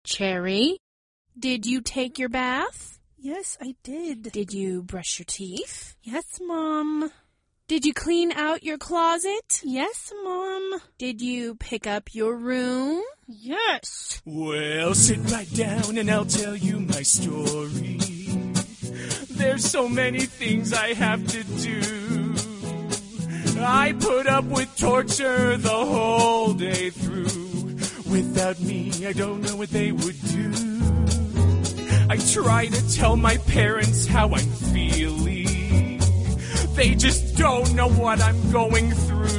Cherry, did you take your bath? Yes, I did. Did you brush your teeth? Yes, Mom. Did you clean out your closet? Yes, Mom. Did you pick up your room? Yes. Well, sit right down and I'll tell you my story. There's so many things I have to do. I put up with torture the whole day through. Without me, I don't know what they would do. I try to tell my parents how I'm feeling. They just don't know what I'm going through.